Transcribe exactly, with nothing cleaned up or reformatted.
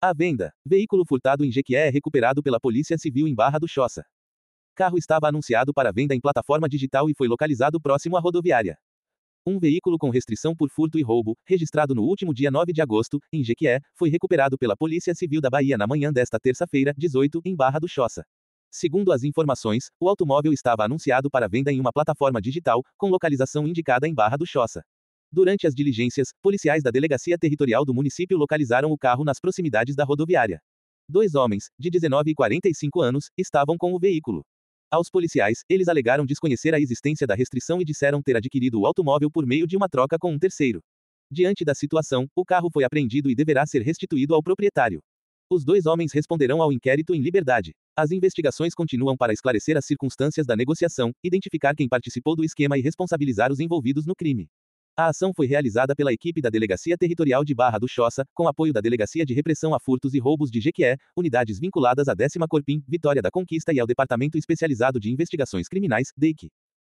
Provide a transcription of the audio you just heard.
À venda. Veículo furtado em Jequié é recuperado pela Polícia Civil em Barra do Choça. Carro estava anunciado para venda em plataforma digital e foi localizado próximo à rodoviária. Um veículo com restrição por furto e roubo, registrado no último dia nove de agosto, em Jequié, foi recuperado pela Polícia Civil da Bahia na manhã desta terça-feira, dezoito, em Barra do Choça. Segundo as informações, o automóvel estava anunciado para venda em uma plataforma digital, com localização indicada em Barra do Choça. Durante as diligências, policiais da Delegacia Territorial do município localizaram o carro nas proximidades da rodoviária. Dois homens, de dezenove e quarenta e cinco anos, estavam com o veículo. Aos policiais, eles alegaram desconhecer a existência da restrição e disseram ter adquirido o automóvel por meio de uma troca com um terceiro. Diante da situação, o carro foi apreendido e deverá ser restituído ao proprietário. Os dois homens responderão ao inquérito em liberdade. As investigações continuam para esclarecer as circunstâncias da negociação, identificar quem participou do esquema e responsabilizar os envolvidos no crime. A ação foi realizada pela equipe da Delegacia Territorial de Barra do Choça, com apoio da Delegacia de Repressão a Furtos e Roubos de Jequié, unidades vinculadas à décima Corpim, Vitória da Conquista e ao Departamento Especializado de Investigações Criminais, D E C.